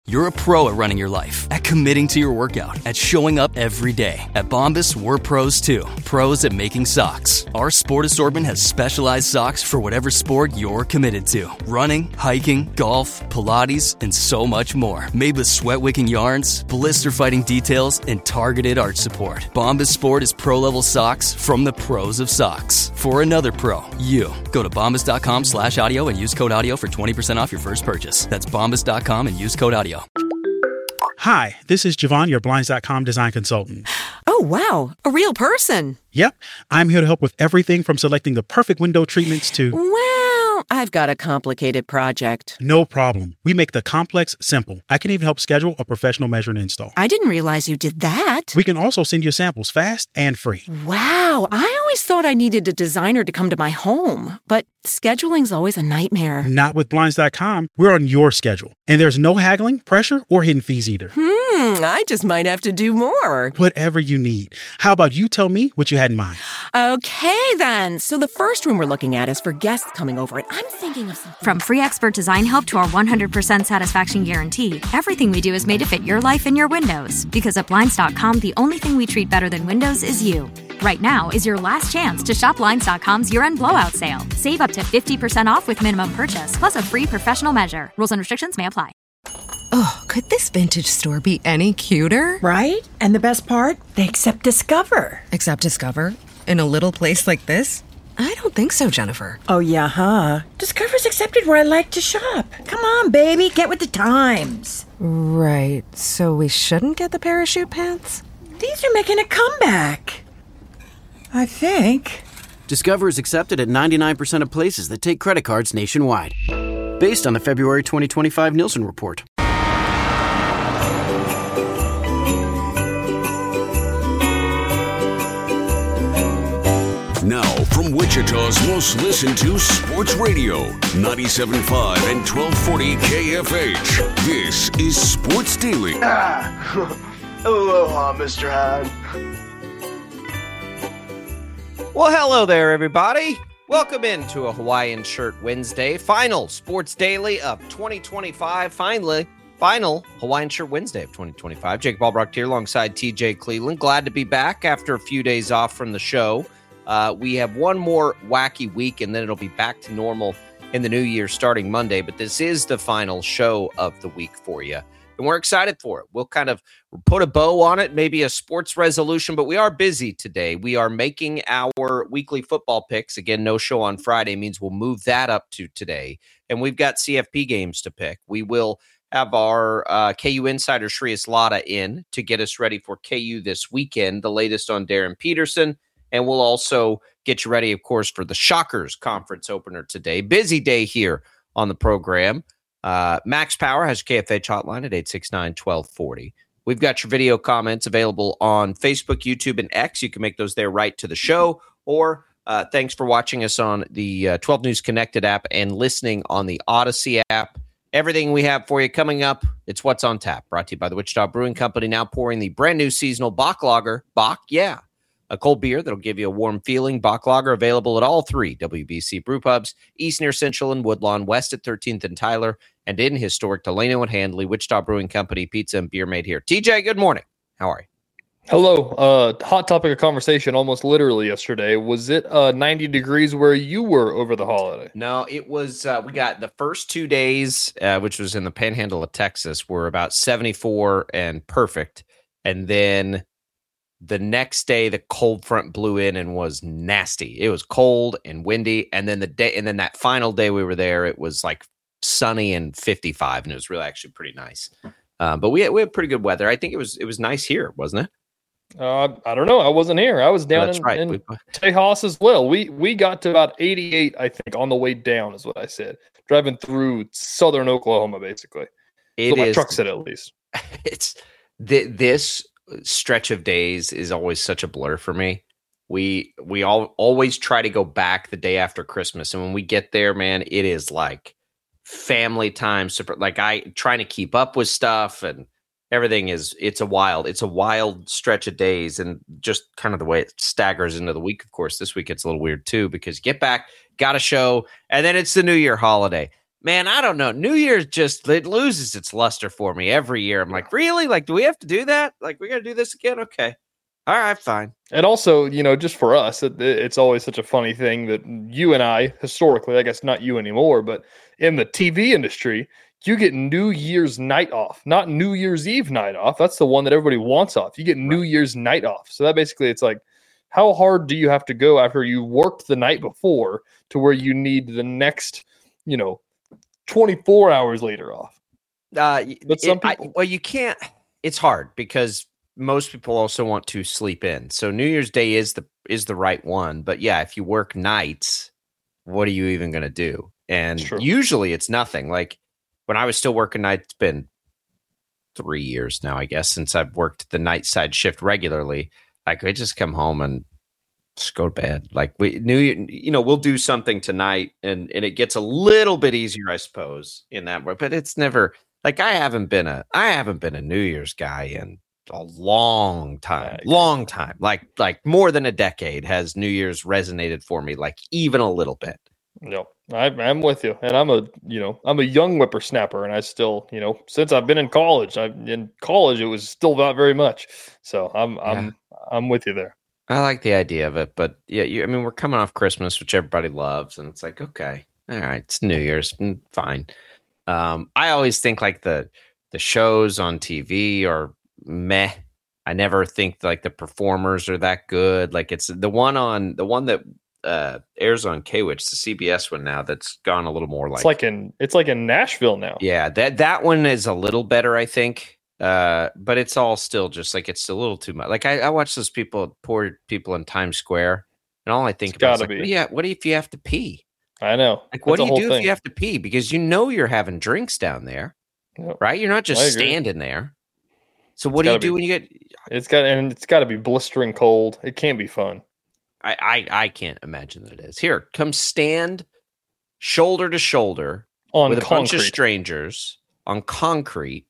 You're a pro at running your life, at committing to your workout, at showing up every day. At Bombas, we're pros too. Pros at making socks. Our sport assortment has specialized socks for whatever sport you're committed to. Running, hiking, golf, Pilates, and so much more. Made with sweat-wicking yarns, blister-fighting details, and targeted arch support. Bombas Sport is pro-level socks from the pros of socks. For another pro, you. Go to bombas.com/audio and use code audio for 20% off your first purchase. That's bombas.com and use code audio. Hi, this is Javon, your Blinds.com design consultant. Oh, wow. A real person. Yep. I'm here to help with everything from selecting the perfect window treatments to... Well, I've got a complicated project. No problem. We make the complex simple. I can even help schedule a professional measure and install. I didn't realize you did that. We can also send you samples fast and free. Wow. I always thought I needed a designer to come to my home, but scheduling's always a nightmare. Not with Blinds.com. We're on your schedule. And there's no haggling, pressure, or hidden fees either. I just might have to do more. Whatever you need. How about you tell me what you had in mind? Okay, then. So the first room we're looking at is for guests coming over, and I'm thinking of something. From free expert design help to our 100% satisfaction guarantee, everything we do is made to fit your life and your windows. Because at Blinds.com, the only thing we treat better than windows is you. Right now is your last chance to shop Blinds.com's year-end blowout sale. Save up to 50% off with minimum purchase, plus a free professional measure. Rules and restrictions may apply. Oh, could this vintage store be any cuter? Right? And the best part? They accept Discover. Accept Discover? In a little place like this? I don't think so, Jennifer. Oh, yeah, huh? Discover's accepted where I like to shop. Come on, baby, get with the times. Right, so we shouldn't get the parachute pants? These are making a comeback. I think. Discover is accepted at 99% of places that take credit cards nationwide. Based on the February 2025 Nielsen report. Now, from Wichita's most listened to sports radio, 97.5 and 1240 KFH, this is Sports Daily. Aloha, Mr. Hahn. Well, hello there, everybody. Welcome into a Hawaiian Shirt Wednesday, final Sports Daily of 2025. Final Hawaiian Shirt Wednesday of 2025. Jake Ballbrock here alongside TJ Cleveland. Glad to be back after a few days off from the show. We have one more wacky week, and then it'll be back to normal in the new year starting Monday. But this is the final show of the week for you, and we're excited for it. We'll kind of put a bow on it, maybe a sports resolution, but we are busy today. We are making our weekly football picks. Again, no show on Friday means we'll move that up to today, and we've got CFP games to pick. We will have our KU insider Shreyas Laddha in to get us ready for KU this weekend, the latest on Darren Peterson. And we'll also get you ready, of course, for the Shockers conference opener today. Busy day here on the program. Max Power has your KFH hotline at 869-1240. We've got your video comments available on Facebook, YouTube, and X. You can make those there right to the show. Or thanks for watching us on the 12 News Connected app and listening on the Odyssey app. Everything we have for you coming up, it's What's on Tap, brought to you by the Wichita Brewing Company, now pouring the brand new seasonal Bach Lager. Bach, yeah. A cold beer that'll give you a warm feeling. Bach Lager available at all three WBC brew pubs, east near Central and Woodlawn, west at 13th and Tyler, and in historic Delano and Handley. Wichita Brewing Company, pizza and beer made here. TJ, good morning. How are you? Hello. Hot topic of conversation almost literally yesterday. Was it 90 degrees where you were over the holiday? No, it was, we got the first 2 days, which was in the panhandle of Texas, were about 74 and perfect. And then the next day, the cold front blew in and was nasty. It was cold and windy. And then that final day we were there, it was like sunny and 55, and it was really actually pretty nice. But we had pretty good weather. I think it was nice here, wasn't it? I don't know. I wasn't here. I was down in Tejas as well. We got to about 88, I think, on the way down is what I said. Driving through southern Oklahoma, basically. My truck said at least. It's this stretch of days is always such a blur for me. We always try to go back the day after Christmas, and when we get there, man, it is like family time. Super, like I trying to keep up with stuff, and everything it's a wild stretch of days, and just kind of the way it staggers into the week. Of course, this week it's a little weird too because get back, got a show, and then it's the New Year holiday. Man, I don't know. New Year's it loses its luster for me every year. I'm like, really? Like, do we have to do that? Like, we got to do this again? Okay. All right, fine. And also, just for us, it's always such a funny thing that you and I, historically, I guess not you anymore, but in the TV industry, you get New Year's night off, not New Year's Eve night off. That's the one that everybody wants off. You get New Year's night off. So that basically, it's like, how hard do you have to go after you worked the night before to where you need the next, 24 hours later off? But some people, you can't. It's hard because most people also want to sleep in. So New Year's Day is the right one. But yeah, if you work nights, what are you even going to do? And usually it's nothing. Like when I was still working nights, it's been 3 years now, I guess, since I've worked the night side shift regularly. I could just come home and just go to bed. Like we'll do something tonight and it gets a little bit easier, I suppose, in that way. But it's never like I haven't been a New Year's guy in a long time. Like more than a decade has New Year's resonated for me, like even a little bit. No, I'm with you. And I'm a young whippersnapper, and I still, since I've been in college, it was still not very much. So I'm with you there. I like the idea of it, but yeah, we're coming off Christmas, which everybody loves, and it's like, okay, all right, it's New Year's, fine. I always think like the shows on TV are meh. I never think like the performers are that good. Like it's the one that airs on K-Witch, the CBS one now, that's gone a little more like it's like in Nashville now. Yeah, that one is a little better, I think. But it's all still just like it's a little too much. Like I watch those poor people in Times Square, and all I think about is like, what if you have to pee? I know. Like, what do you do if you have to pee? Because you're having drinks down there, right? You're not just standing there. So what do you do when you get? It's got to be blistering cold. It can't be fun. I can't imagine that it is. Here, come stand shoulder to shoulder with a bunch of strangers on concrete.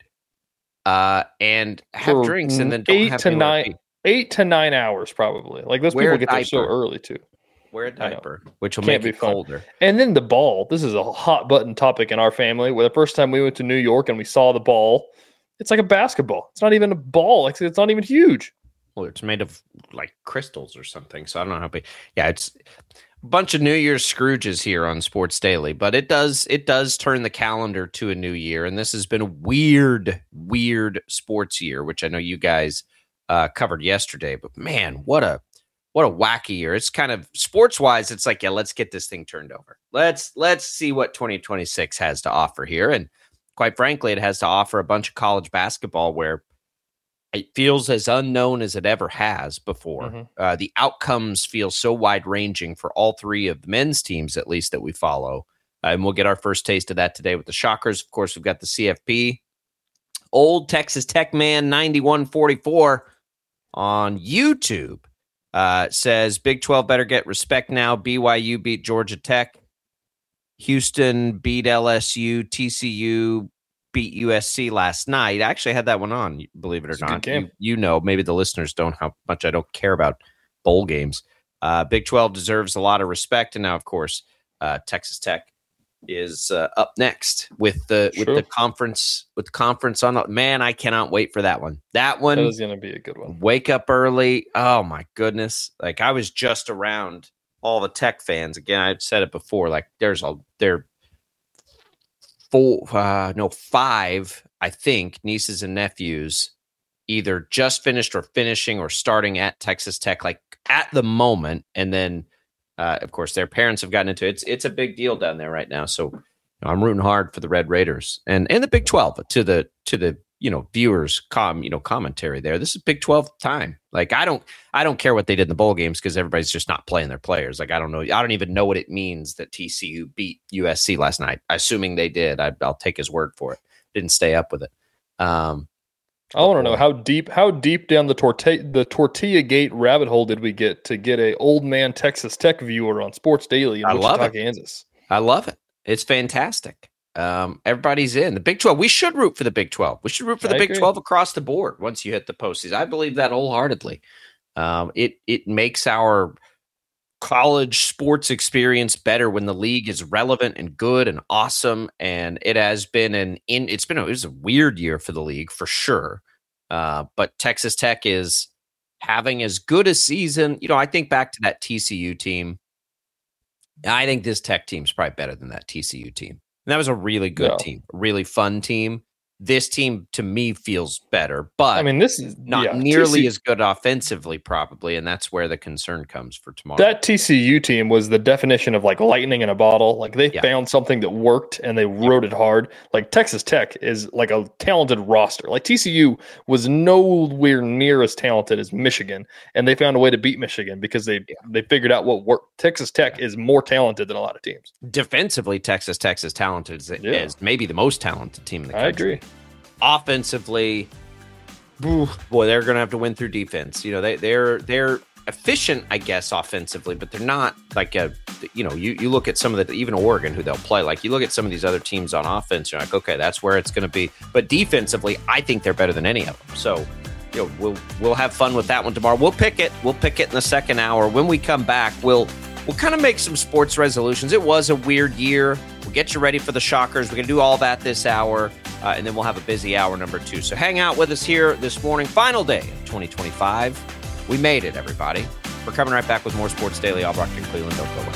And have drinks and then don't have 8 to 9 hours probably. Like those people get there so early too. Wear a diaper, which will make it colder. And then the ball. This is a hot button topic in our family. Where the first time we went to New York and we saw the ball, it's like a basketball. It's not even a ball. Like it's not even huge. Well, it's made of like crystals or something. So I don't know how big. Yeah, it's a bunch of New Year's Scrooges here on Sports Daily, but it does turn the calendar to a new year. And this has been a weird sports year, which I know you guys covered yesterday. But man, what a wacky year. It's kind of sports wise. It's like, yeah, let's get this thing turned over. Let's see what 2026 has to offer here. And quite frankly, it has to offer a bunch of college basketball where it feels as unknown as it ever has before. Mm-hmm. The outcomes feel so wide-ranging for all three of the men's teams, at least, that we follow. And we'll get our first taste of that today with the Shockers. Of course, we've got the CFP. Old Texas Tech man 9144 on YouTube says, Big 12 better get respect now. BYU beat Georgia Tech. Houston beat LSU. TCU beat USC last night. I actually had that one on, believe it or not. Maybe the listeners don't, how much I don't care about bowl games. Big 12 deserves a lot of respect. And now, of course, Texas Tech is up next with the conference on. Man, I cannot wait for that one. That one is going to be a good one. Wake up early. Oh my goodness. Like I was just around all the Tech fans. Again, I've said it before, like five, I think, nieces and nephews either just finished or finishing or starting at Texas Tech, like at the moment. And then, of course, their parents have gotten into it. It's a big deal down there right now. So I'm rooting hard for the Red Raiders and the Big 12 to the viewers commentary there. This is Big 12 time. Like I don't care what they did in the bowl games because everybody's just not playing their players. Like I don't even know what it means that TCU beat USC last night. Assuming they did, I'll take his word for it. Didn't stay up with it. I want to know how deep down the Tortilla Gate rabbit hole did we get to get a old man Texas Tech viewer on Sports Daily in Wichita, Kansas? I love it. It's fantastic. Everybody's in the Big 12. We should root for the Big 12. We should root for the Big 12 across the board once you hit the postseason. I believe that wholeheartedly. It makes our college sports experience better when the league is relevant and good and awesome. And it has been it was a weird year for the league for sure. But Texas Tech is having as good a season. I think back to that TCU team. I think this Tech team is probably better than that TCU team. And that was a really good team, a really fun team. This team, to me, feels better, but this is not nearly as good offensively, probably, and that's where the concern comes for tomorrow. That TCU team was the definition of like lightning in a bottle. Like they found something that worked and they rode it hard. Like Texas Tech is like a talented roster. Like TCU was nowhere near as talented as Michigan, and they found a way to beat Michigan because they figured out what worked. Texas Tech is more talented than a lot of teams. Defensively, Texas Tech is talented as maybe the most talented team in the country. I agree. Offensively, boy, they're going to have to win through defense. They're efficient, I guess, offensively, but they're not like you look at some of even Oregon, who they'll play. Like you look at some of these other teams on offense, you're like, okay, that's where it's going to be. But defensively, I think they're better than any of them. So, we'll have fun with that one tomorrow. We'll pick it in the second hour. When we come back, we'll kind of make some sports resolutions. It was a weird year. We'll get you ready for the Shockers. We're going to do all that this hour, and then we'll have a busy hour number 2. So hang out with us here this morning. Final day of 2025. We made it, everybody. We're coming right back with more Sports Daily. Albrecht and Cleveland. Don't go away.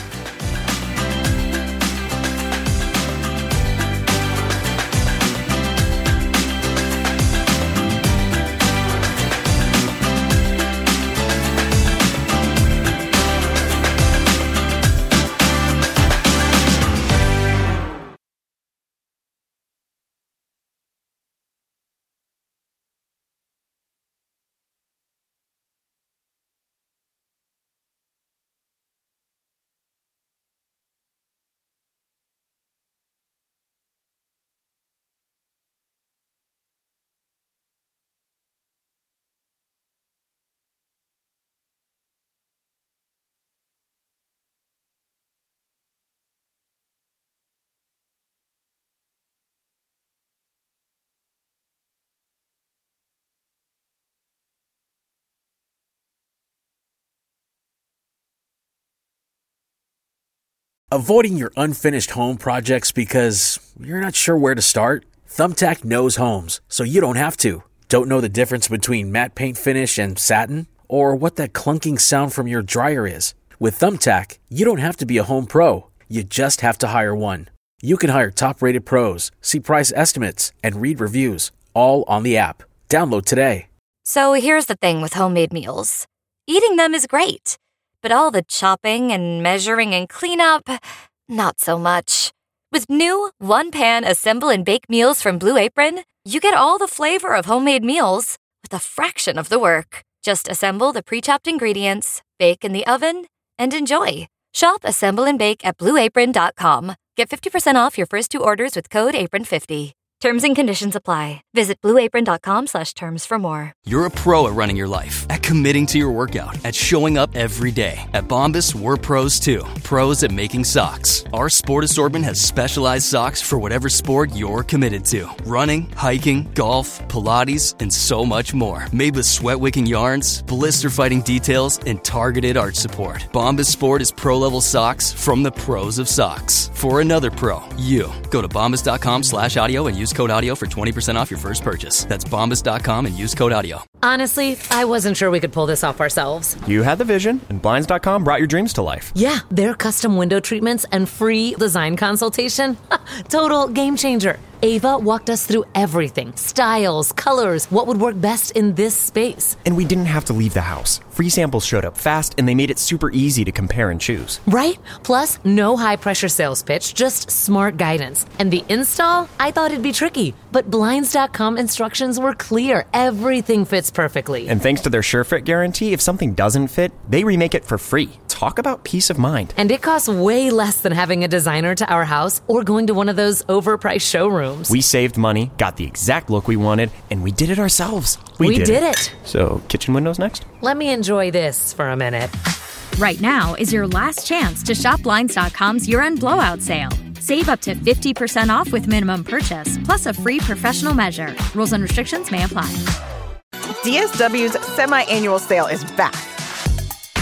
Avoiding your unfinished home projects because you're not sure where to start? Thumbtack knows homes, so you don't have to. Don't know the difference between matte paint finish and satin? Or what that clunking sound from your dryer is? With Thumbtack, you don't have to be a home pro. You just have to hire one. You can hire top-rated pros, see price estimates, and read reviews, all on the app. Download today. So here's the thing with homemade meals. Eating them is great. But all the chopping and measuring and cleanup, not so much. With new one-pan assemble and bake meals from Blue Apron, you get all the flavor of homemade meals with a fraction of the work. Just assemble the pre-chopped ingredients, bake in the oven, and enjoy. Shop, assemble, and bake at BlueApron.com. Get 50% off your first 2 orders with code APRON50. Terms and conditions apply. Visit BlueApron.com/terms for more. You're a pro at running your life, at committing to your workout, at showing up every day. At Bombas, we're pros too. Pros at making socks. Our sport assortment has specialized socks for whatever sport you're committed to. Running, hiking, golf, Pilates, and so much more. Made with sweat-wicking yarns, blister-fighting details, and targeted arch support. Bombas Sport is pro-level socks from the pros of socks. For another pro, you. Go to bombas.com/audio and use code audio for 20% off your first purchase. That's bombas.com and use code audio. Honestly, I wasn't sure we could pull this off ourselves. You had the vision, and Blinds.com brought your dreams to life. Yeah, their custom window treatments and free design consultation. Total game changer. Ava walked us through everything. Styles, colors, what would work best in this space. And we didn't have to leave the house. Free samples showed up fast, and they made it super easy to compare and choose. Right? Plus, no high-pressure sales pitch, just smart guidance. And the install? I thought it'd be tricky, but Blinds.com instructions were clear. Everything fits perfectly. And thanks to their SureFit guarantee, if something doesn't fit, they remake it for free. Talk about peace of mind. And it costs way less than having a designer to our house or going to one of those overpriced showrooms. We saved money, got the exact look we wanted, and we did it ourselves. We did it. So, kitchen windows next? Let me enjoy this for a minute. Right now is your last chance to shop Blinds.com's year-end blowout sale. Save up to 50% off with minimum purchase, plus a free professional measure. Rules and restrictions may apply. DSW's semi-annual sale is back.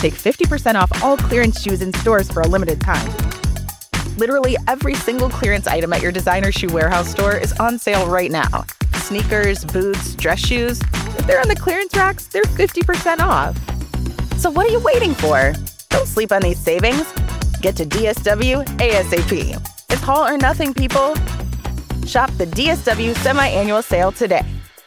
Take 50% off all clearance shoes in stores for a limited time. Literally every single clearance item at your designer shoe warehouse store is on sale right now. Sneakers, boots, dress shoes. If they're on the clearance racks, they're 50% off. So what are you waiting for? Don't sleep on these savings. Get to DSW ASAP. It's all or nothing, people. Shop the DSW semi-annual sale today.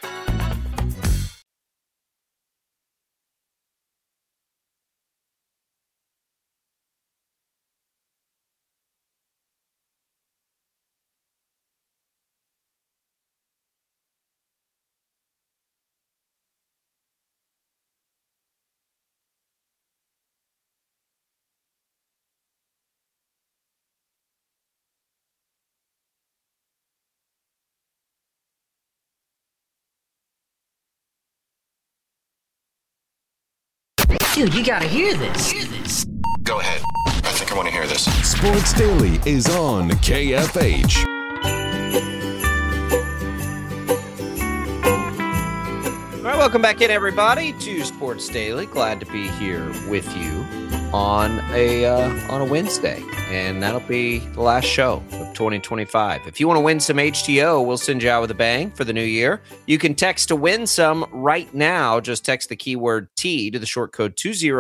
Dude, you gotta hear this. Go ahead. I think I want to hear this. Sports Daily is on KFH. All right, welcome back in, everybody, to Sports Daily. Glad to be here with you on a Wednesday, and that'll be the last show of 2025. If you want to win some HTO, we'll send you out with a bang for the new year. You can text to win some right now. Just text the keyword T to the short code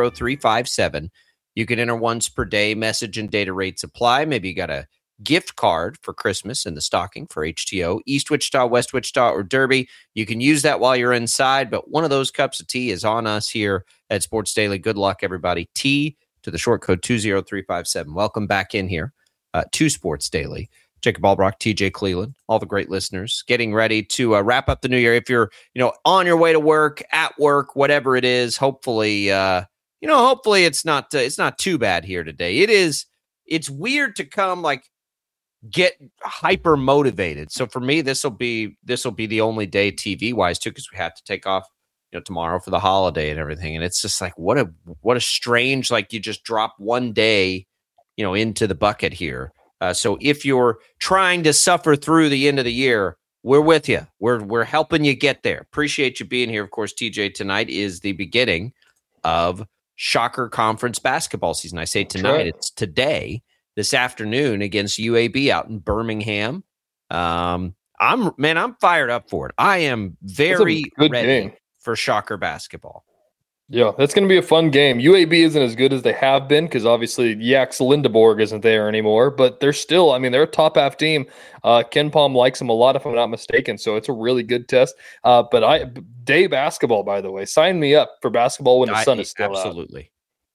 20357. You can enter once per day. Message and data rates apply. Maybe you got a gift card for Christmas in the stocking for HTO, East Wichita, West Wichita, or Derby. You can use that while you're inside, but one of those cups of tea is on us here at Sports Daily. Good luck, everybody. T to the short code 20357. Welcome back in here to Sports Daily. Jacob Albrock, TJ Cleland, all the great listeners getting ready to wrap up the new year. If you're, on your way to work, at work, whatever it is, hopefully, hopefully it's not too bad here today. It's weird to come get hyper motivated. So for me, this will be the only day TV wise too, because we have to take off tomorrow for the holiday and everything. And it's just what a strange, you just drop one day, into the bucket here. So if you're trying to suffer through the end of the year, we're with you. We're helping you get there. Appreciate you being here. Of course, TJ, tonight is the beginning of Shocker Conference basketball season. I say tonight, right. It's today, this afternoon against UAB out in Birmingham. I'm fired up for it. I am very ready game for Shocker basketball. Yeah, that's going to be a fun game. UAB isn't as good as they have been because obviously Jax Lindeborg isn't there anymore, but they're still, they're a top half team. Ken Palm likes them a lot, if I'm not mistaken, so it's a really good test. But day basketball, by the way, sign me up for basketball when the sun is still absolutely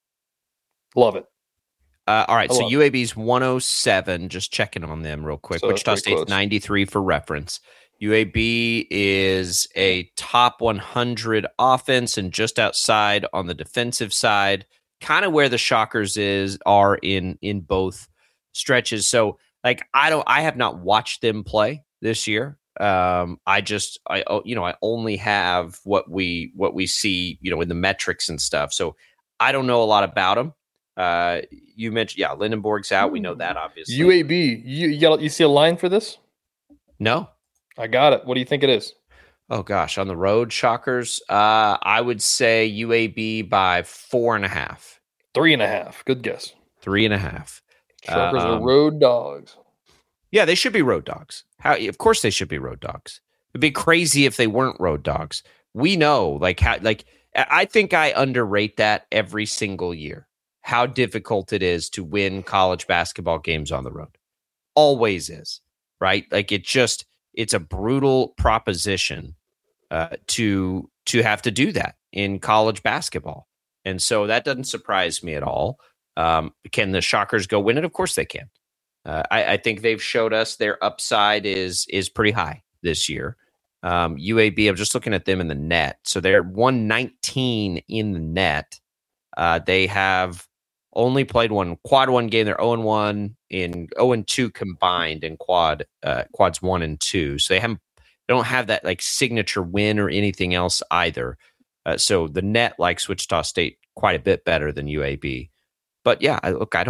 out. Love it. All right, so UAB's 107, just checking on them real quick. So Wichita State's close. 93 for reference. UAB is a top 100 offense and just outside on the defensive side, kind of where the Shockers are in both stretches. So I have not watched them play this year. I only have what we see, in the metrics and stuff. So I don't know a lot about them. You mentioned, Lindenborg's out. We know that, obviously. UAB, you see a line for this? No. I got it. What do you think it is? Oh, gosh. On the road, Shockers, I would say UAB by 4.5. 3.5. Good guess. 3.5. Shockers are road dogs. Yeah, they should be road dogs. Of course they should be road dogs. It'd be crazy if they weren't road dogs. We know, I think I underrate that every single year, how difficult it is to win college basketball games on the road. Always is, right? It's a brutal proposition to have to do that in college basketball. And so that doesn't surprise me at all. Can the Shockers go win it? Of course they can. I think they've showed us their upside is pretty high this year. UAB, I'm just looking at them in the net. So they're 119 in the net. They have only played quad one game. They're 0-1 in 0-2 combined in quads 1 and 2. So they don't have that signature win or anything else either. So the net likes Wichita State quite a bit better than UAB. But yeah,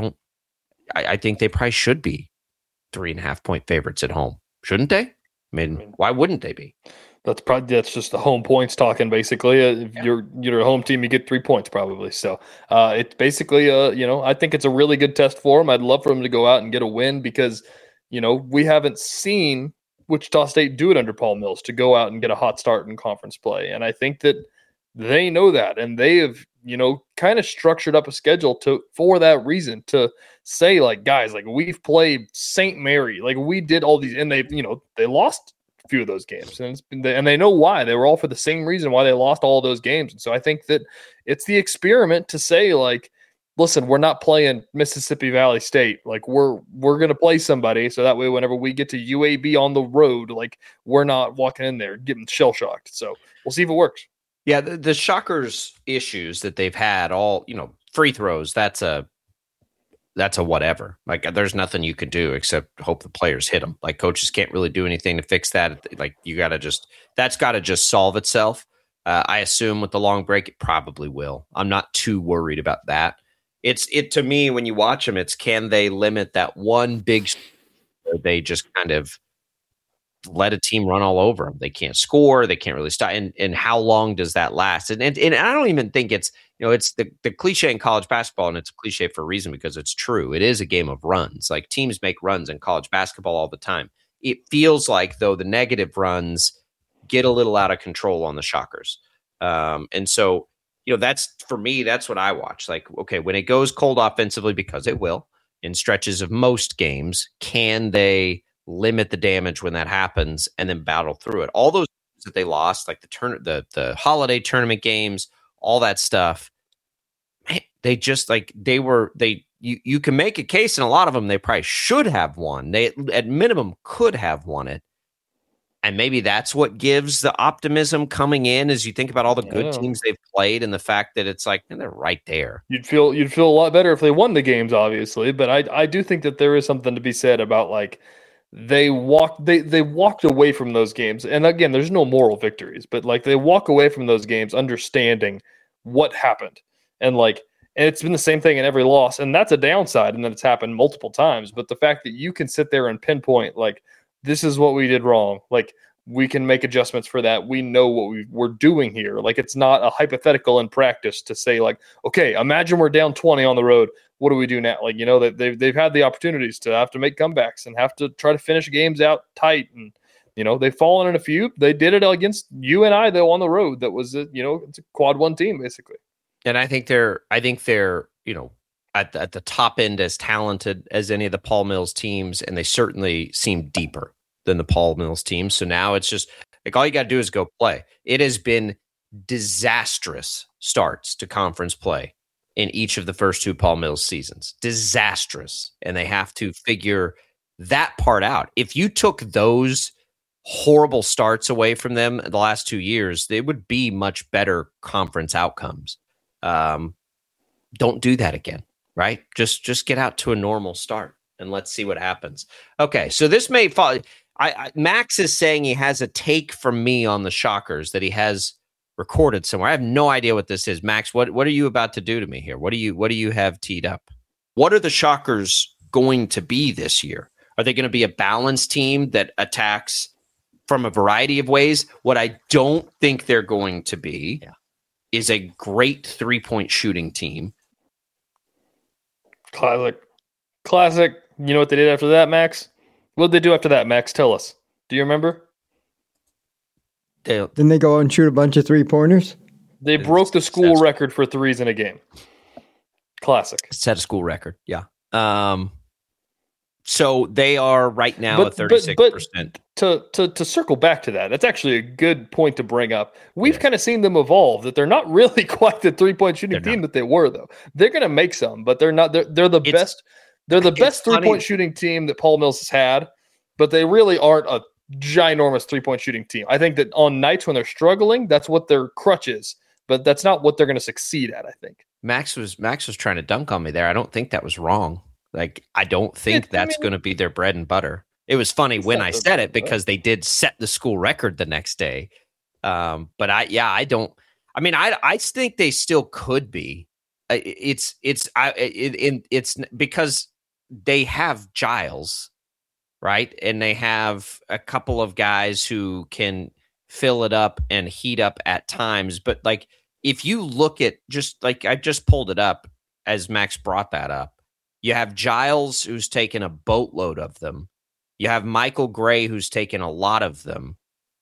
I think they probably should be 3.5 point favorites at home, shouldn't they? I mean, why wouldn't they be? That's just the home points talking, basically. If you're a home team, you get 3 points probably. So it's basically, I think it's a really good test for them. I'd love for them to go out and get a win because, we haven't seen Wichita State do it under Paul Mills to go out and get a hot start in conference play. And I think that they know that, and they have, kind of structured up a schedule for that reason, to say, like, guys, like, we've played St. Mary, like, we did all these, and they lost few of those games, and they know why. They were all for the same reason why they lost all of those games. And so I think that it's the experiment to say, like, listen, we're not playing Mississippi Valley State. Like, we're going to play somebody, so that way whenever we get to UAB on the road, like, we're not walking in there getting shell shocked. So we'll see if it works. Yeah, the Shockers issues that they've had, all, free throws, that's a whatever. Like, there's nothing you can do except hope the players hit them. Like, coaches can't really do anything to fix that. Like, that's got to just solve itself. I assume with the long break, it probably will. I'm not too worried about that. To me, when you watch them, it's, can they limit that one big, where they just kind of let a team run all over them? They can't score. They can't really stop. And how long does that last? And I don't even think it's, it's the cliche in college basketball, and it's a cliche for a reason because it's true. It is a game of runs. Like, teams make runs in college basketball all the time. It feels like, though, the negative runs get a little out of control on the Shockers. And so, that's, for me, that's what I watch. Like, okay, when it goes cold offensively, because it will, in stretches of most games, can they limit the damage when that happens and then battle through it? All those games that they lost, like the holiday tournament games, all that stuff, they just, like, you can make a case, and a lot of them they probably should have won. They at minimum could have won it. And maybe that's what gives the optimism coming in as you think about all the good teams they've played, and the fact that it's like, they're right there. You'd feel a lot better if they won the games, obviously, but I do think that there is something to be said about, like, they walked away from those games. And again, there's no moral victories, but, like, they walk away from those games understanding what happened. And, like, and it's been the same thing in every loss, and that's a downside, and then it's happened multiple times. But the fact that you can sit there and pinpoint, like, this is what we did wrong, like, we can make adjustments for that. We know what we're doing here. Like, it's not a hypothetical in practice to say, like, okay, imagine we're down 20 on the road. What do we do now? Like, that they've had the opportunities to have to make comebacks and have to try to finish games out tight. And, they've fallen in a few. They did it against UNI, though, on the road. That was, it's a quad one team, basically. And I think they're, at the top end, as talented as any of the Paul Mills teams, and they certainly seem deeper than the Paul Mills teams. So now it's just, like, all you got to do is go play. It has been disastrous starts to conference play in each of the first two Paul Mills seasons. Disastrous. And they have to figure that part out. If you took those horrible starts away from them the last 2 years, they would be much better conference outcomes. Don't do that again, right? Just get out to a normal start and let's see what happens. Okay, so this may fall. Max is saying he has a take from me on the Shockers that he has recorded somewhere. I have no idea what this is. Max, what are you about to do to me here? What do you have teed up? What are the Shockers going to be this year? Are they going to be a balanced team that attacks from a variety of ways? What I don't think they're going to be is a great 3-point shooting team. Classic. You know what they did after that, Max? What did they do after that, Max? Tell us. Do you remember? Didn't they go out and shoot a bunch of 3-pointers? They broke the school record for threes in a game. Classic. Set a school record, yeah. So they are right now at 36%. But to circle back to that, that's actually a good point to bring up. We've kind of seen them evolve, that they're not really quite the 3-point shooting team that they were, though. They're going to make some, but they're not. They're the best. They're the best 3-point shooting team that Paul Mills has had, but they really aren't a ginormous 3-point shooting team. I think that on nights when they're struggling, that's what their crutch is, but that's not what they're going to succeed at, I think. Max was trying to dunk on me there. I don't think that was wrong. Like, I don't think that's going to be their bread and butter. It was funny when I said it because they did set the school record the next day. But I think they still could be. It's because they have Giles, right? And they have a couple of guys who can fill it up and heat up at times. But like, if you look at just like, I just pulled it up as Max brought that up. You have Giles, who's taken a boatload of them. You have Michael Gray, who's taken a lot of them.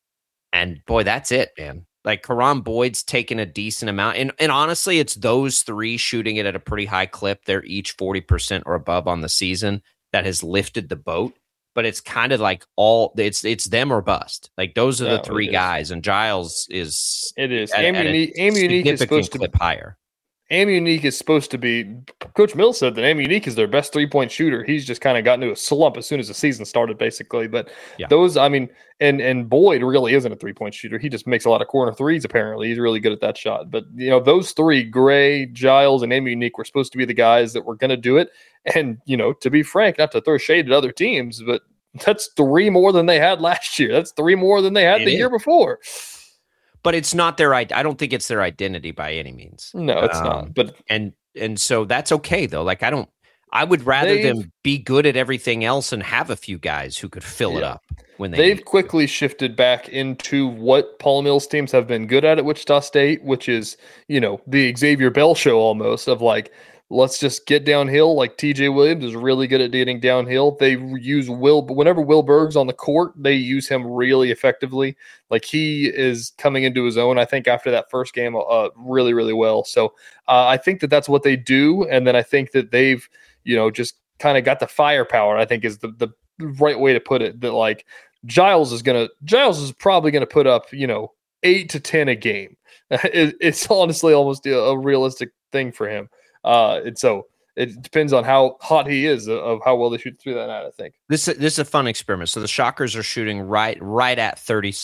And boy, that's it, man. Like Karan Boyd's taken a decent amount. And honestly, it's those three shooting it at a pretty high clip. They're each 40% or above on the season that has lifted the boat. But it's kind of like it's them or bust. Like those are the three guys. And Giles is Amunique is supposed to be higher. Amunique is supposed to be. Coach Mills said that Amunique is their best 3-point shooter. He's just kind of gotten to a slump as soon as the season started, basically. But those, I mean, and Boyd really isn't a 3-point shooter. He just makes a lot of corner threes. Apparently, he's really good at that shot. But those three, Gray, Giles, and Amunique, were supposed to be the guys that were going to do it. And to be frank, not to throw shade at other teams, but that's 3 more than they had last year. That's 3 more than they had the year before. But it's not their. I don't think it's their identity by any means. No, it's not. But and so that's okay though. Like I would rather them be good at everything else and have a few guys who could fill it up when they've quickly shifted back into what Paul Mills teams have been good at Wichita State, which is the Xavier Bell show almost of like, let's just get downhill. Like TJ Williams is really good at getting downhill. They use whenever Will Berg's on the court, they use him really effectively. Like he is coming into his own, I think, after that first game really, really well. So I think that's what they do. And then I think that they've, just kind of got the firepower, I think is the right way to put it. That like Giles is probably going to put up, 8 to 10 a game. It's honestly almost a realistic thing for him. And so it depends on how hot he is of how well they shoot through that night, I think. This is a fun experiment. So the Shockers are shooting right at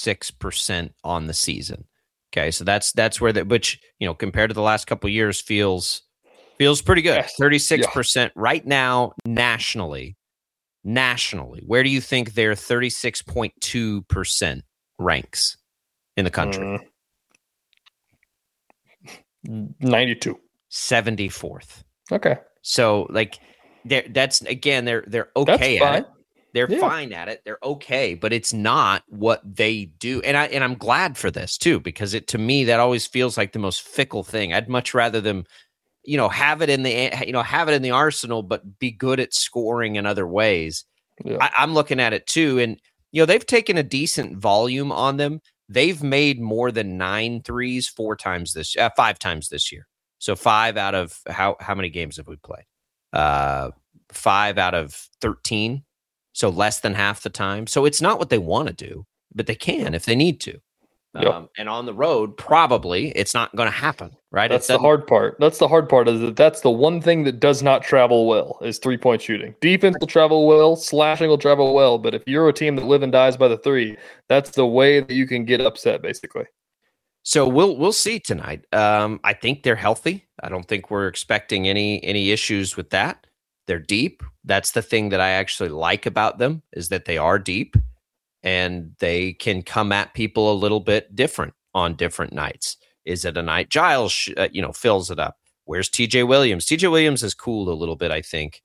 36% on the season. Okay, so that's where which compared to the last couple of years feels pretty good. Yes. 36% right now nationally. Where do you think their 36.2% ranks in the country? 92. 74th. Okay. So like they're okay at it. They're fine at it. They're okay, but it's not what they do. And I'm glad for this too, because to me that always feels like the most fickle thing. I'd much rather them, have it in the arsenal, but be good at scoring in other ways. Yeah. I'm looking at it too, and they've taken a decent volume on them. They've made more than 9 threes 5 times this year. So 5 out of how many games have we played? 5 out of 13. So less than half the time. So it's not what they want to do, but they can if they need to. And on the road, probably it's not going to happen, right? That's the hard part. That's the hard part, is that's the one thing that does not travel well is 3-point shooting. Defense will travel well, slashing will travel well, but if you're a team that live and dies by the 3, that's the way that you can get upset, basically. So we'll see tonight. I think they're healthy. I don't think we're expecting any issues with that. They're deep. That's the thing that I actually like about them, is that they are deep and they can come at people a little bit different on different nights. Is it a night Giles fills it up? Where's TJ Williams? TJ Williams has cooled a little bit, I think,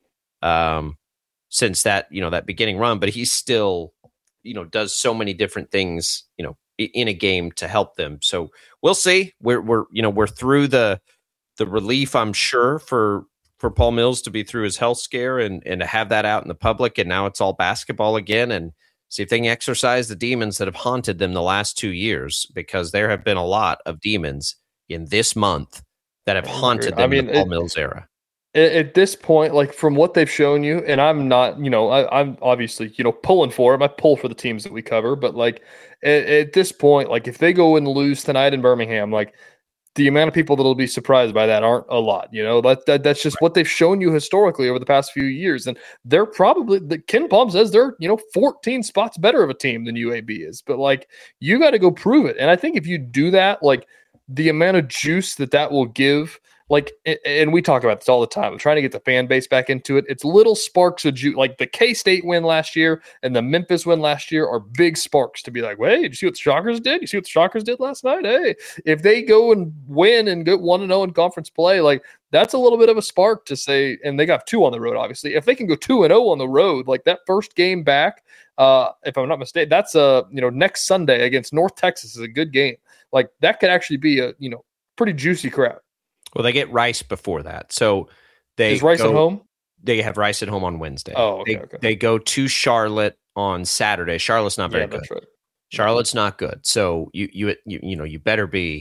since that beginning run, but he's still does so many different things in a game to help them. So we'll see. We're through the relief, I'm sure, for Paul Mills to be through his health scare and to have that out in the public. And now it's all basketball again, and see if they can exorcise the demons that have haunted them the last 2 years, because there have been a lot of demons in this month that have haunted them in the Paul Mills era. At this point, like from what they've shown you, and I'm not, I'm obviously, pulling for them. I pull for the teams that we cover, but like at this point, like if they go and lose tonight in Birmingham, like the amount of people that'll be surprised by that aren't a lot. That's just what they've shown you historically over the past few years. And they're probably, Ken Palm says they're, 14 spots better of a team than UAB is, but like, you got to go prove it. And I think if you do that, like the amount of juice that will give like, and we talk about this all the time, we're trying to get the fan base back into it. It's little sparks of like the K-State win last year and the Memphis win last year are big sparks to be like, wait, did you see what the Shockers did? You see what the Shockers did last night? Hey, if they go and win and get 1-0 in conference play, like that's a little bit of a spark to say, and they got 2 on the road, obviously. If they can go 2-0 on the road, like that first game back, if I'm not mistaken, that's next Sunday against North Texas is a good game. Like that could actually be a, pretty juicy crowd. Well, they get Rice before that. So is Rice at home? They have Rice at home on Wednesday. Oh, okay. They go to Charlotte on Saturday. Charlotte's not very good. That's right. Charlotte's not good. So you better be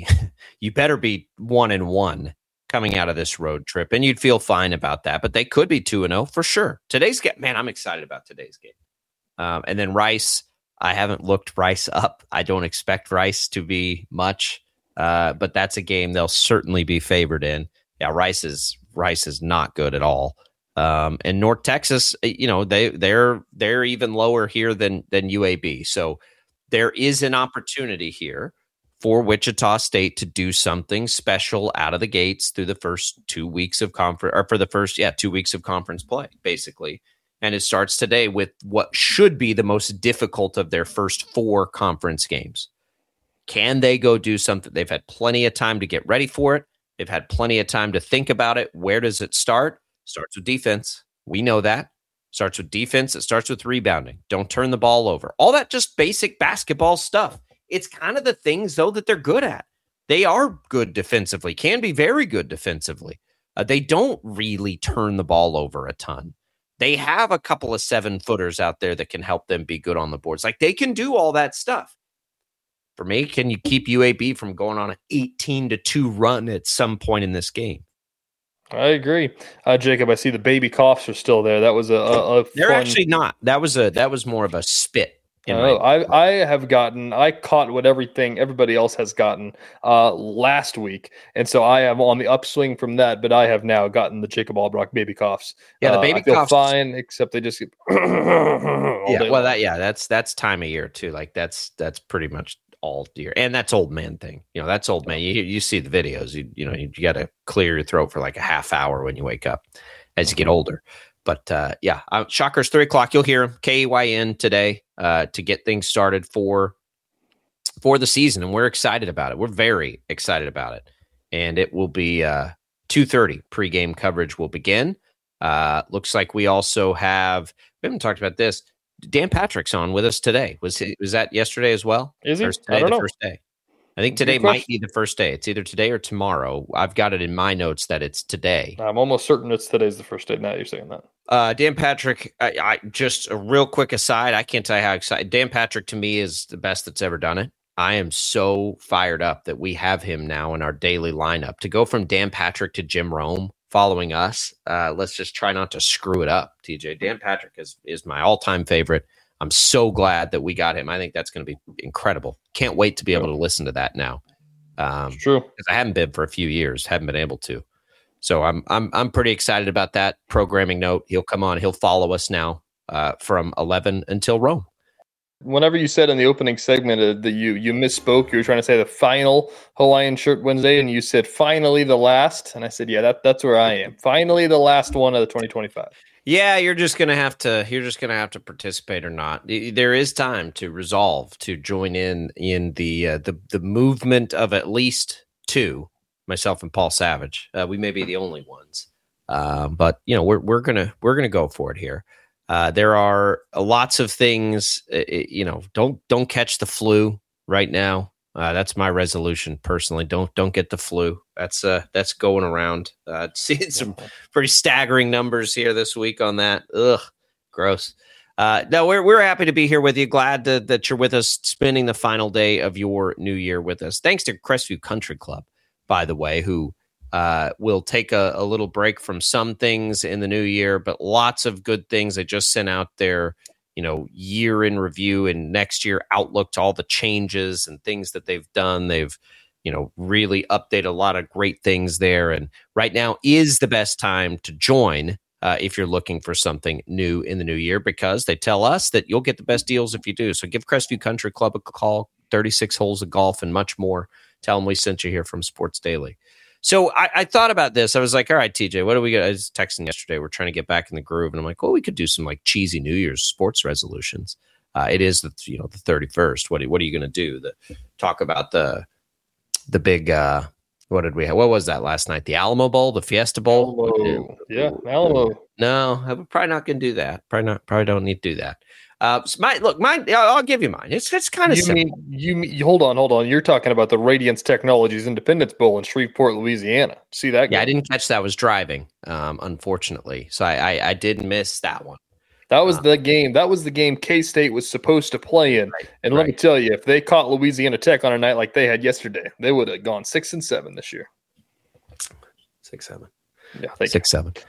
1-1 coming out of this road trip, and you'd feel fine about that. But they could be 2-0 for sure. Today's game, man, I'm excited about today's game. And then Rice, I haven't looked Rice up. I don't expect Rice to be much. But that's a game they'll certainly be favored in. Yeah, Rice is not good at all. And North Texas, they're even lower here than UAB. So there is an opportunity here for Wichita State to do something special out of the gates through the first 2 weeks of conference, or for the first 2 weeks of conference play, basically. And it starts today with what should be the most difficult of their first 4 conference games. Can they go do something? They've had plenty of time to get ready for it. They've had plenty of time to think about it. Where does it start? Starts with defense. We know that. Starts with defense. It starts with rebounding. Don't turn the ball over. All that just basic basketball stuff. It's kind of the things, though, that they're good at. They are good defensively, can be very good defensively. They don't really turn the ball over a ton. They have a couple of 7-footers out there that can help them be good on the boards. Like they can do all that stuff. For me, can you keep UAB from going on an 18-2 run at some point in this game? I agree, Jacob. I see the baby coughs are still there. That was a They're fun... actually not. That was more of a spit. I caught what everybody else has gotten last week, and so I am on the upswing from that. But I have now gotten the Jacob Albrock baby coughs. Yeah, the baby coughs fine, except they just get that's time of year too. Like that's pretty much all year, and that's old man thing. That's old man. You see the videos. You got to clear your throat for like a half hour when you wake up as you get older. But Shockers 3:00. You'll hear them KEYN today to get things started for the season, and we're excited about it. We're very excited about it, and it will be 2:30 pregame coverage will begin. Looks like we also have. We haven't talked about this. Dan Patrick's on with us today. Was that yesterday as well? Is he? I don't know. First day. I think today might be the first day. It's either today or tomorrow. I've got it in my notes that it's today. I'm almost certain today's the first day. Now you're saying that. Dan Patrick, I just a real quick aside. I can't tell you how excited. Dan Patrick to me is the best that's ever done it. I am so fired up that we have him now in our daily lineup. To go from Dan Patrick to Jim Rome following us, let's just try not to screw it up, TJ. Dan Patrick is my all-time favorite. I'm so glad that we got him. I think that's going to be incredible. Can't wait to be able to listen to that now. It's true, because I haven't been for a few years, haven't been able to. So I'm pretty excited about that. Programming note: he'll come on. He'll follow us now from 11 until Rome. Whenever you said in the opening segment that you misspoke, you were trying to say the final Hawaiian Shirt Wednesday, and you said finally the last, and I said, yeah, that's where I am. Finally, the last one of the 2025. Yeah, you're just gonna have to participate or not. There is time to resolve to join in the movement of at least 2, myself and Paul Savage. We may be the only ones, but we're gonna go for it here. There are lots of things. Don't catch the flu right now. That's my resolution personally. Don't get the flu. That's going around. Seeing some pretty staggering numbers here this week on that. Ugh, gross. No, we're happy to be here with you. Glad that you're with us, spending the final day of your new year with us. Thanks to Crestview Country Club, by the way, who will take a little break from some things in the new year, but lots of good things. They just sent out their year in review and next year outlook to all the changes and things that they've done. They've really updated a lot of great things there. And right now is the best time to join if you're looking for something new in the new year, because they tell us that you'll get the best deals if you do. So give Crestview Country Club a call, 36 holes of golf and much more. Tell them we sent you here from Sports Daily. So I thought about this. I was like, all right, TJ, what do we got? I was texting yesterday. We're trying to get back in the groove. And I'm like, well, we could do some like cheesy New Year's sports resolutions. It is the 31st. What are you going to do? Talk about the big, what did we have? What was that last night? The Alamo Bowl, the Fiesta Bowl? Alamo. No, I'm probably not going to do that. Probably don't need to do that. Mine. I'll give you mine. It's kind of simple. Hold on. You're talking about the Radiance Technologies Independence Bowl in Shreveport, Louisiana. See that? Yeah, I didn't catch that. I was driving, unfortunately, so I did miss that one. That was the game. That was the game K-State was supposed to play in. And let me tell you, if they caught Louisiana Tech on a night like they had yesterday, they would have gone 6-7 this year. 6-7. Yeah, 6-7.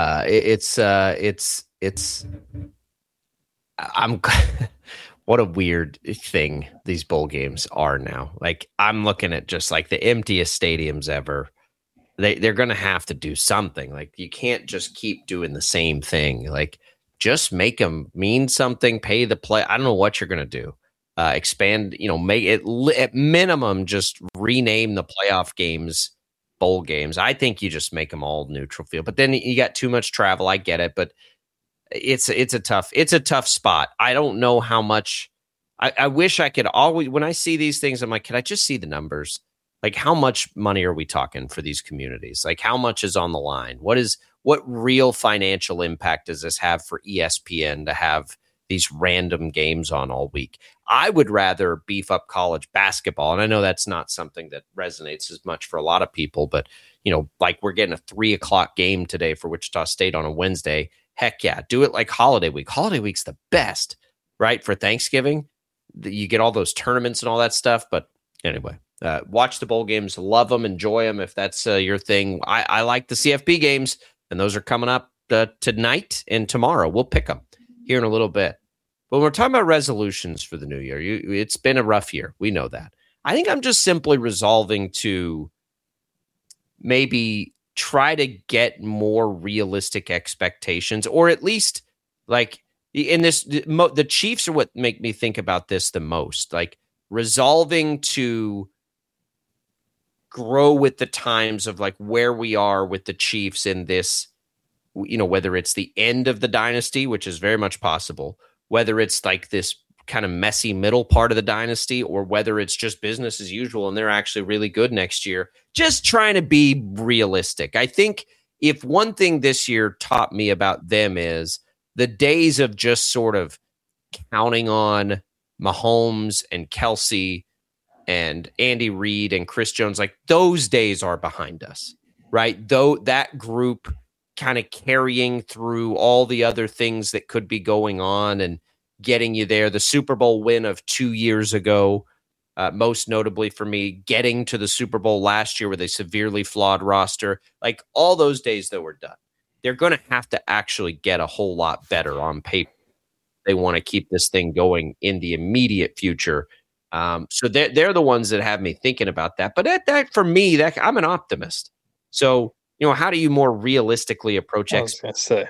What a weird thing these bowl games are now. Like, I'm looking at just like the emptiest stadiums ever. They're going to have to do something. Like, you can't just keep doing the same thing. Like, just make them mean something, pay the play. I don't know what you're going to do. Expand, make it at minimum, just rename the playoff games bowl games. I think you just make them all neutral field, but then you got too much travel. I get it, but it's a tough spot. I don't know how much. I wish I could always, when I see these things, I'm like, can I just see the numbers? Like, how much money are we talking for these communities? Like, how much is on the line? What real financial impact does this have for ESPN to have these random games on all week? I would rather beef up college basketball. And I know that's not something that resonates as much for a lot of people, but, like we're getting a 3:00 game today for Wichita State on a Wednesday. Heck yeah, do it like holiday week. Holiday week's the best, right? For Thanksgiving, you get all those tournaments and all that stuff. But anyway, watch the bowl games, love them, enjoy them if that's your thing. I like the CFP games, and those are coming up tonight and tomorrow. We'll pick them here in a little bit. But when we're talking about resolutions for the new year, it's been a rough year. We know that. I think I'm just simply resolving to maybe try to get more realistic expectations, or at least like in this, the Chiefs are what make me think about this the most, like resolving to grow with the times of like where we are with the Chiefs in this, whether it's the end of the dynasty, which is very much possible, whether it's like this kind of messy middle part of the dynasty, or whether it's just business as usual and they're actually really good next year. Just trying to be realistic. I think if one thing this year taught me about them is the days of just sort of counting on Mahomes and Kelsey and Andy Reid and Chris Jones, like those days are behind us, right? Though that group kind of carrying through all the other things that could be going on and getting you there. The Super Bowl win of 2 years ago, most notably for me, getting to the Super Bowl last year with a severely flawed roster. Like all those days that were done. They're going to have to actually get a whole lot better on paper. They want to keep this thing going in the immediate future. So they're the ones that have me thinking about that. But that for me, I'm an optimist. So, how do you more realistically approach expectations?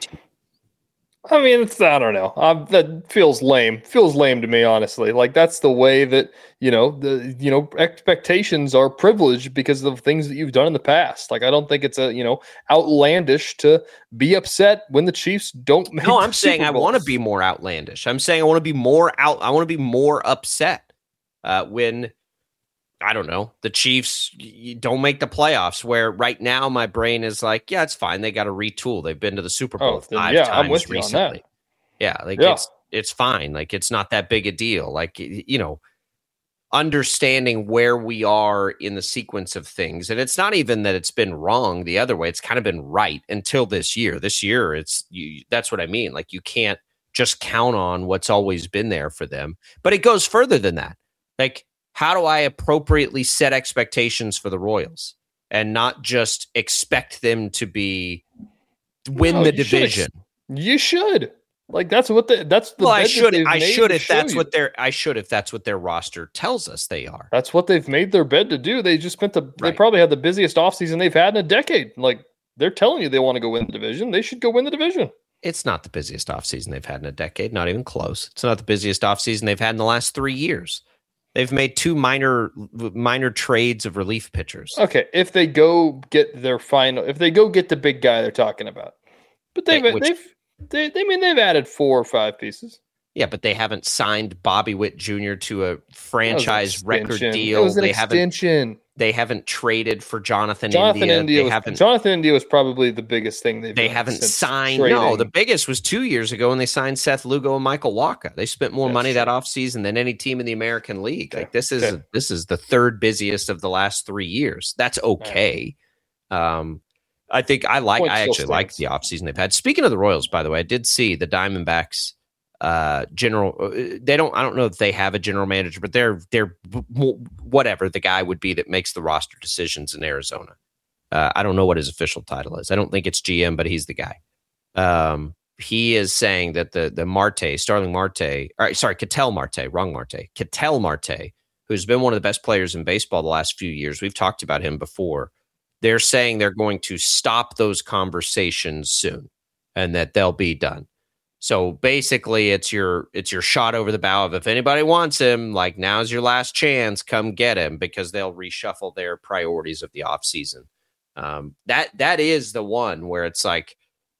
I mean, I don't know. That feels lame. Feels lame to me, honestly. Like that's the way that expectations are privileged because of things that you've done in the past. Like I don't think it's outlandish to be upset when the Chiefs don't make. No, I'm saying I want to be more outlandish. I'm saying I want to be more I want to be more upset when I don't know, the Chiefs don't make the playoffs, where right now my brain is like, yeah, it's fine. They got to retool. They've been to the Super Bowl 5 times recently. Yeah, it's fine. Like, it's not that big a deal. Like, understanding where we are in the sequence of things. And it's not even that it's been wrong the other way. It's kind of been right until this year. This year, that's what I mean. Like, you can't just count on what's always been there for them. But it goes further than that. Like, how do I appropriately set expectations for the Royals and not just expect them to win the division? You should. Like that's the well, I should if that's what their roster tells us they are. That's what they've made their bed to do. They just they probably had the busiest offseason they've had in a decade. Like they're telling you they want to go win the division. They should go win the division. It's not the busiest offseason they've had in a decade, not even close. It's not the busiest offseason they've had in the last 3 years. They've made 2 minor trades of relief pitchers. Okay, if they go get the big guy they're talking about, but they've added 4 or 5 pieces. Yeah, but they haven't signed Bobby Witt Jr. to a franchise record deal. It was an extension. They haven't traded for Jonathan India. Jonathan India was probably the biggest thing they haven't signed. Trading. No, the biggest was 2 years ago when they signed Seth Lugo and Michael Wacha. They spent more money that offseason than any team in the American League. Like this is the 3rd busiest of the last 3 years. That's okay. I actually like the offseason they've had. Speaking of the Royals, by the way, I did see the Diamondbacks I don't know if they have a general manager, but they're whatever the guy would be that makes the roster decisions in Arizona. I don't know what his official title is. I don't think it's GM, but he's the guy. He is saying that the Ketel Marte, who's been one of the best players in baseball the last few years. We've talked about him before. They're saying they're going to stop those conversations soon and that they'll be done. So basically it's your shot over the bow of if anybody wants him, like now's your last chance, come get him, because they'll reshuffle their priorities of the offseason. That is the one where it's like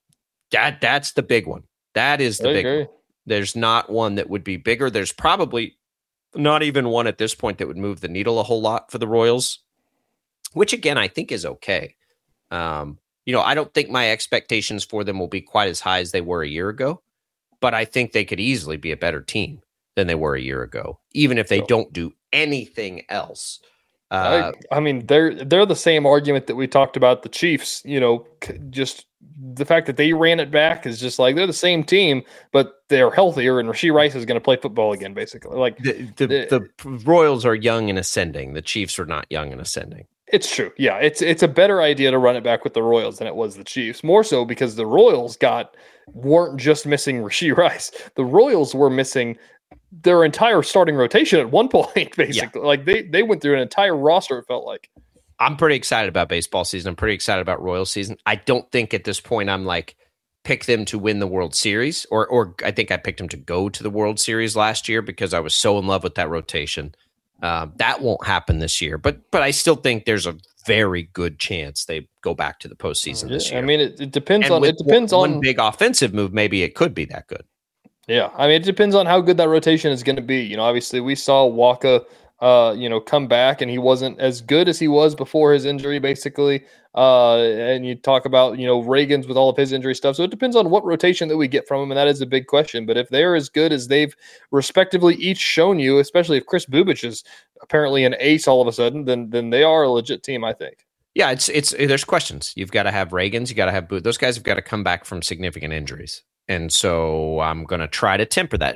that's the big one. That is the big one. There's not one that would be bigger. There's probably not even one at this point that would move the needle a whole lot for the Royals, which again I think is okay. I don't think my expectations for them will be quite as high as they were a year ago. But I think they could easily be a better team than they were a year ago, even if they don't do anything else. I mean, they're the same argument that we talked about the Chiefs. Just the fact that they ran it back is just like they're the same team, but they're healthier, and Rashee Rice is going to play football again, basically. Like the Royals are young and ascending. The Chiefs are not young and ascending. It's true. Yeah, it's a better idea to run it back with the Royals than it was the Chiefs. More so because the Royals weren't just missing Rashee Rice. The Royals were missing their entire starting rotation at one point, basically. Yeah. Like they went through an entire roster, it felt like. I'm pretty excited about baseball season. I'm pretty excited about Royals season. I don't think at this point I'm like pick them to win the World Series, or I think I picked them to go to the World Series last year because I was so in love with that rotation. That won't happen this year, but I still think there's a very good chance they go back to the postseason this year. I mean, it depends on one big offensive move. Maybe it could be that good. Yeah, I mean, it depends on how good that rotation is going to be. Obviously, we saw Wacha, come back, and he wasn't as good as he was before his injury, basically. And you talk about, Reagan's with all of his injury stuff. So it depends on what rotation that we get from him, and that is a big question. But if they're as good as they've respectively each shown you, especially if Chris Bubich is apparently an ace all of a sudden, then they are a legit team, I think. Yeah, it's there's questions. You've got to have Reagan's, you got to have Booth. Those guys have got to come back from significant injuries. And so I'm going to try to temper that.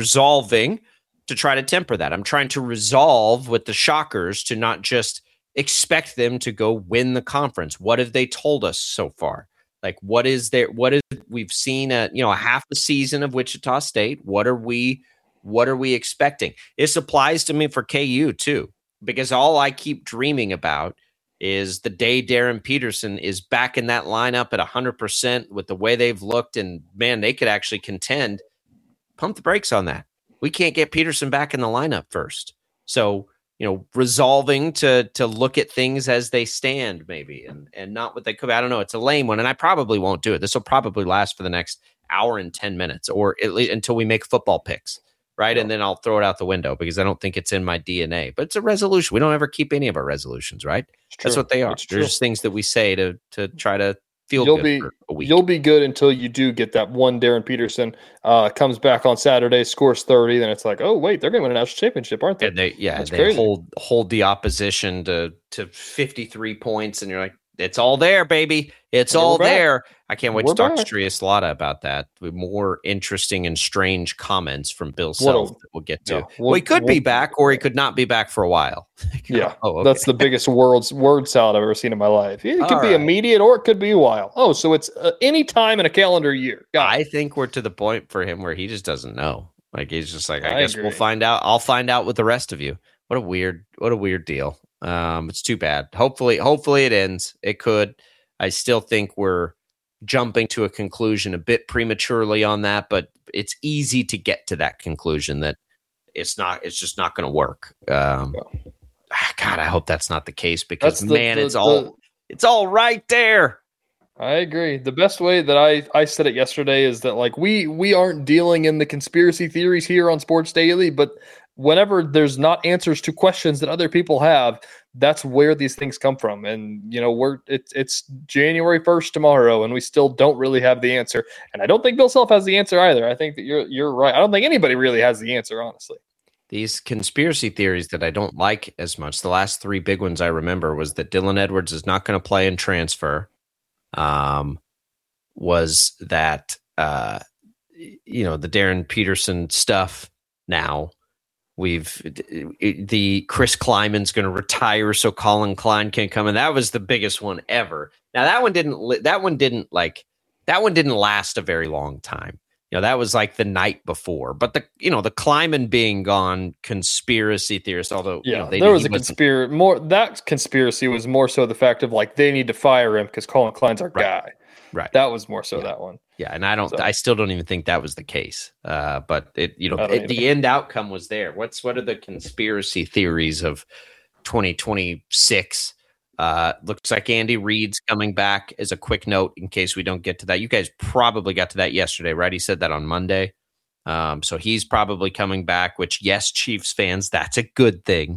I'm trying to resolve with the Shockers to not just expect them to go win the conference. What have they told us so far? Like, we've seen a half the season of Wichita State. What are we expecting? This applies to me for KU too, because all I keep dreaming about is the day Darren Peterson is back in that lineup at 100% with the way they've looked, and man, they could actually contend. Pump the brakes on that. We can't get Peterson back in the lineup first. So, resolving to look at things as they stand maybe and not what they could. I don't know. It's a lame one, and I probably won't do it. This will probably last for the next hour and 10 minutes, or at least until we make football picks. Right. And then I'll throw it out the window because I don't think it's in my DNA, but it's a resolution. We don't ever keep any of our resolutions, right? That's what they are. They're just things that we say to try to feel good for a week. You'll be good until you do get that one. Darren Peterson comes back on Saturday, scores 30. Then it's like, oh, wait, they're going to win a national championship, aren't they? And they hold the opposition to 53 points. And you're like, it's all there, baby. It's all there. I can't wait to talk to Strius Lotta about that. With more interesting and strange comments from Bill Self that we'll get to. Yeah, he could be back, or he could not be back for a while. Yeah, that's the biggest word salad I've ever seen in my life. It could be immediate, or it could be a while. Oh, so it's any time in a calendar year. I think we're to the point for him where he just doesn't know. Like he's just like, I guess we'll find out. I'll find out with the rest of you. What a weird deal. It's too bad. Hopefully it ends. It could. I still think we're jumping to a conclusion a bit prematurely on that, but it's easy to get to that conclusion that it's just not going to work. God, I hope that's not the case because it's all right there. I agree. The best way that I said it yesterday is that like we aren't dealing in the conspiracy theories here on Sports Daily, but whenever there's not answers to questions that other people have, that's where these things come from. And it's January 1st tomorrow, and we still don't really have the answer. And I don't think Bill Self has the answer either. I think that you're right. I don't think anybody really has the answer, honestly. These conspiracy theories that I don't like as much, the last three big ones I remember was that Dylan Edwards is not going to play in transfer. Was that the Darren Peterson stuff now. The Chris Kleiman's going to retire, so Colin Klein can't come, and that was the biggest one ever. Now that one didn't last a very long time. That was like the night before. But the Kleiman being gone, conspiracy theorists. Although there was a conspiracy. That conspiracy was more so the fact of like they need to fire him because Colin Klein's our guy. Right. That was more so that one. Yeah, and I still don't even think that was the case. But the end outcome was there. What are the conspiracy theories of 2026? Looks like Andy Reid's coming back. As a quick note, in case we don't get to that, you guys probably got to that yesterday, right? He said that on Monday. So he's probably coming back. Which, yes, Chiefs fans, that's a good thing.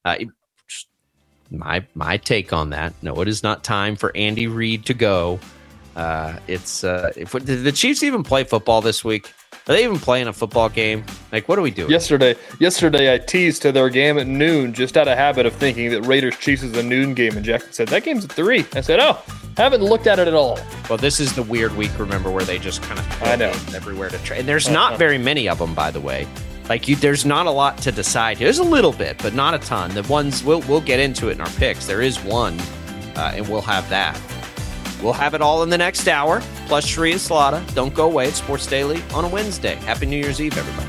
My take on that. No, it is not time for Andy Reid to go. Did the Chiefs even play football this week? Are they even playing a football game? Like, what are we doing? Yesterday I teased to their game at noon, just out of habit of thinking that Raiders Chiefs is a noon game, and Jackson said that game's at 3. I said, haven't looked at it at all. Well, this is the weird week. Remember where they just kind of throw games everywhere to try, and there's not very many of them, by the way. Like there's not a lot to decide. There's a little bit, but not a ton. The ones we'll get into it in our picks. There is one, and we'll have that. We'll have it all in the next hour, plus Sharia Slaughter. Don't go away. It's Sports Daily on a Wednesday. Happy New Year's Eve, everybody.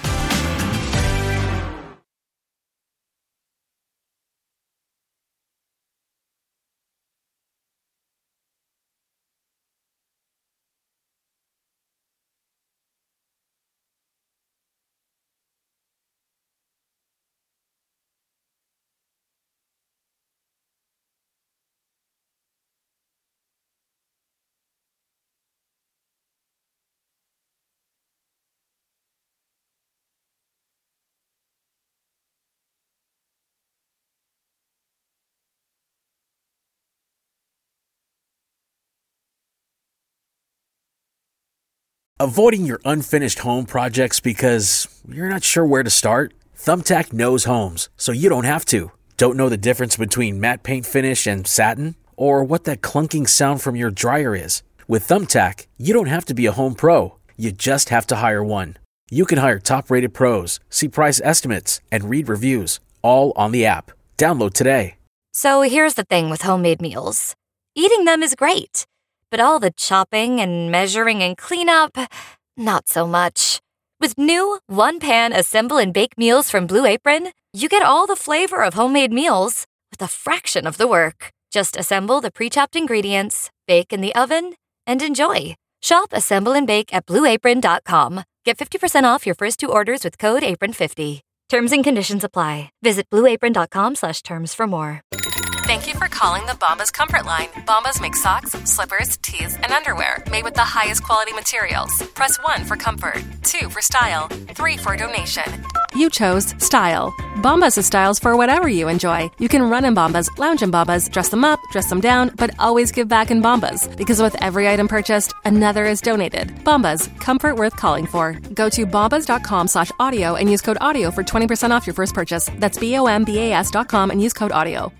Avoiding your unfinished home projects because you're not sure where to start? Thumbtack knows homes, so you don't have to. Don't know the difference between matte paint finish and satin? Or what that clunking sound from your dryer is? With Thumbtack, you don't have to be a home pro. You just have to hire one. You can hire top-rated pros, see price estimates, and read reviews, all on the app. Download today. So here's the thing with homemade meals. Eating them is great. But all the chopping and measuring and cleanup, not so much. With new one-pan assemble and bake meals from Blue Apron, you get all the flavor of homemade meals with a fraction of the work. Just assemble the pre-chopped ingredients, bake in the oven, and enjoy. Shop Assemble and Bake at BlueApron.com. Get 50% off your first 2 orders with code APRON50. Terms and conditions apply. Visit BlueApron.com/terms for more. Thank you for calling the Bombas Comfort Line. Bombas make socks, slippers, tees, and underwear made with the highest quality materials. Press 1 for comfort, 2 for style, 3 for donation. You chose style. Bombas has styles for whatever you enjoy. You can run in Bombas, lounge in Bombas, dress them up, dress them down, but always give back in Bombas. Because with every item purchased, another is donated. Bombas, comfort worth calling for. Go to bombas.com/audio and use code AUDIO for 20% off your first purchase. That's BOMBAS.com and use code AUDIO.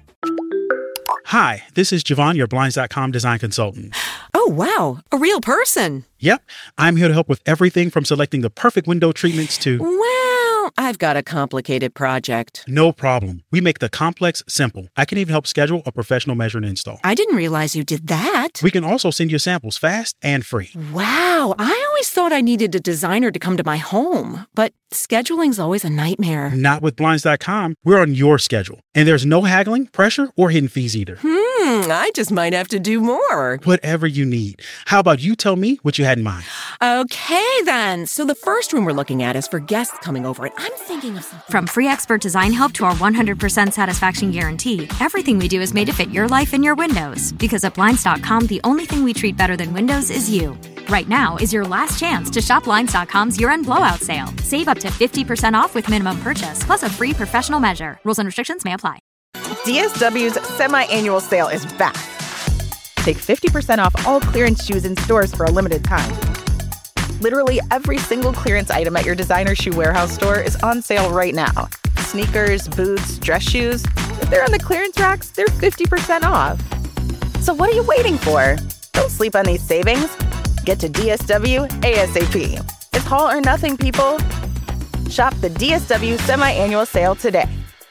Hi, this is Javon, your Blinds.com design consultant. Oh, wow. A real person. Yep. I'm here to help with everything from selecting the perfect window treatments to... Well, I've got a complicated project. No problem. We make the complex simple. I can even help schedule a professional measure and install. I didn't realize you did that. We can also send you samples fast and free. Wow. I always thought I needed a designer to come to my home, but scheduling's always a nightmare. Not with Blinds.com. We're on your schedule. And there's no haggling, pressure, or hidden fees either. I just might have to do more. Whatever you need. How about you tell me what you had in mind? Okay, then. So the first room we're looking at is for guests coming over, and I'm thinking of something. From free expert design help to our 100% satisfaction guarantee, everything we do is made to fit your life and your windows. Because at Blinds.com, the only thing we treat better than windows is you. Right now is your last chance to shop Blinds.com's year-end blowout sale. Save up to 50% off with minimum purchase, plus a free professional measure. Rules and restrictions may apply. DSW's semi-annual sale is back. Take 50% off all clearance shoes in stores for a limited time. Literally every single clearance item at your designer shoe warehouse store is on sale right now. Sneakers, boots, dress shoes. If they're on the clearance racks, they're 50% off. So what are you waiting for? Don't sleep on these savings. Get to DSW ASAP. It's haul or nothing, people. Shop the DSW semi-annual sale today.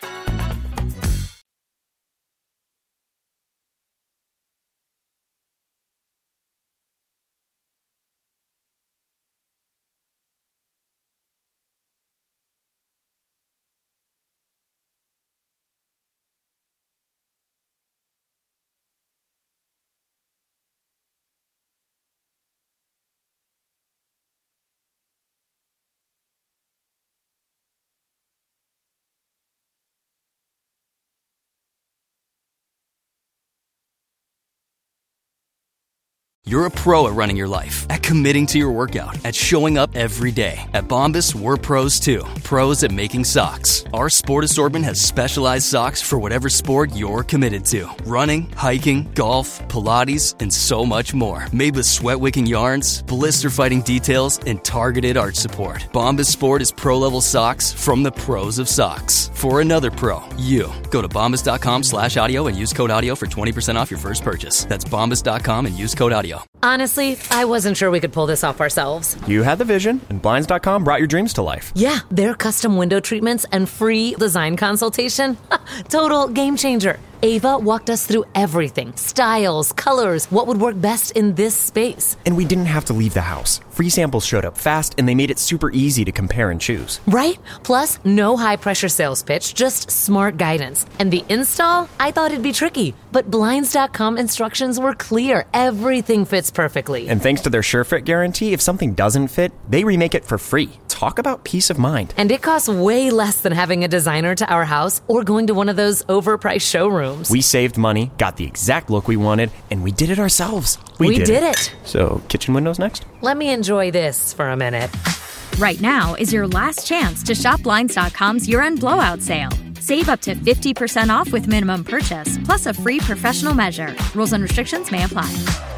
You're a pro at running your life, at committing to your workout, at showing up every day. At Bombas, we're pros too. Pros at making socks. Our sport assortment has specialized socks for whatever sport you're committed to. Running, hiking, golf, Pilates, and so much more. Made with sweat-wicking yarns, blister-fighting details, and targeted arch support. Bombas Sport is pro-level socks from the pros of socks. For another pro, you. Go to bombas.com/audio and use code audio for 20% off your first purchase. That's bombas.com and use code audio. Honestly, I wasn't sure we could pull this off ourselves. You had the vision, and Blinds.com brought your dreams to life. Yeah, their custom window treatments and free design consultation. Total game changer. Ava walked us through everything. Styles, colors, what would work best in this space. And we didn't have to leave the house. Free samples showed up fast, and they made it super easy to compare and choose. Right? Plus, no high-pressure sales pitch, just smart guidance. And the install? I thought it'd be tricky. But Blinds.com instructions were clear. Everything fits perfectly. And thanks to their SureFit guarantee, if something doesn't fit, they remake it for free. Talk about peace of mind. And it costs way less than having a designer to our house or going to one of those overpriced showrooms. We saved money, got the exact look we wanted, and we did it ourselves. We did it. So, kitchen windows next? Let me enjoy this for a minute. Right now is your last chance to shop Blinds.com's year-end blowout sale. Save up to 50% off with minimum purchase, plus a free professional measure. Rules and restrictions may apply.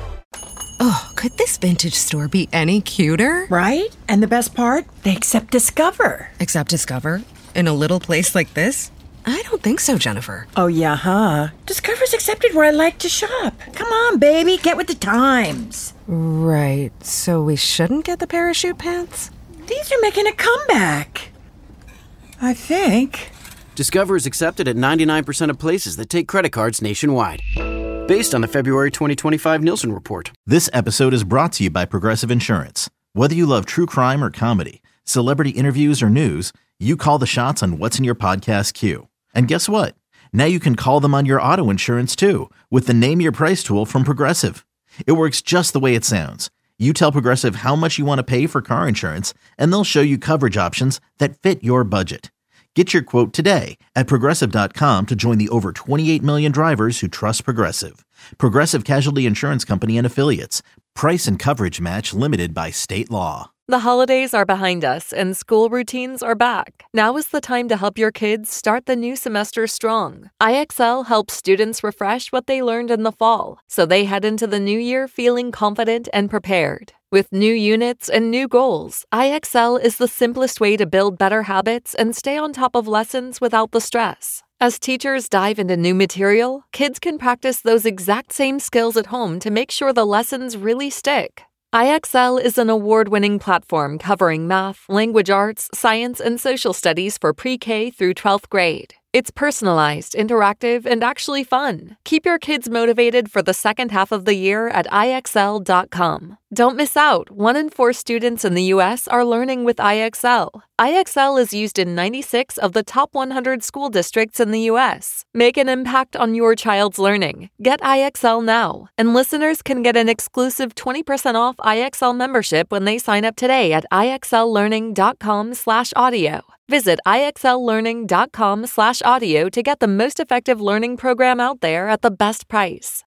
Oh, could this vintage store be any cuter? Right? And the best part? They accept Discover. Accept Discover? In a little place like this? I don't think so, Jennifer. Oh, yeah, huh? Discover's accepted where I like to shop. Come on, baby, get with the times. Right, so we shouldn't get the parachute pants? These are making a comeback. I think. Discover is accepted at 99% of places that take credit cards nationwide. Based on the February 2025 Nielsen report. This episode is brought to you by Progressive Insurance. Whether you love true crime or comedy, celebrity interviews or news, you call the shots on what's in your podcast queue. And guess what? Now you can call them on your auto insurance too with the Name Your Price tool from Progressive. It works just the way it sounds. You tell Progressive how much you want to pay for car insurance, and they'll show you coverage options that fit your budget. Get your quote today at Progressive.com to join the over 28 million drivers who trust Progressive. Progressive Casualty Insurance Company and Affiliates. Price and coverage match limited by state law. The holidays are behind us and school routines are back. Now is the time to help your kids start the new semester strong. IXL helps students refresh what they learned in the fall, so they head into the new year feeling confident and prepared. With new units and new goals, IXL is the simplest way to build better habits and stay on top of lessons without the stress. As teachers dive into new material, kids can practice those exact same skills at home to make sure the lessons really stick. IXL is an award-winning platform covering math, language arts, science, and social studies for pre-K through 12th grade. It's personalized, interactive, and actually fun. Keep your kids motivated for the second half of the year at IXL.com. Don't miss out. 1 in 4 students in the U.S. are learning with IXL. IXL is used in 96 of the top 100 school districts in the U.S. Make an impact on your child's learning. Get IXL now. And listeners can get an exclusive 20% off IXL membership when they sign up today at IXLlearning.com/audio. Visit IXLlearning.com/audio to get the most effective learning program out there at the best price.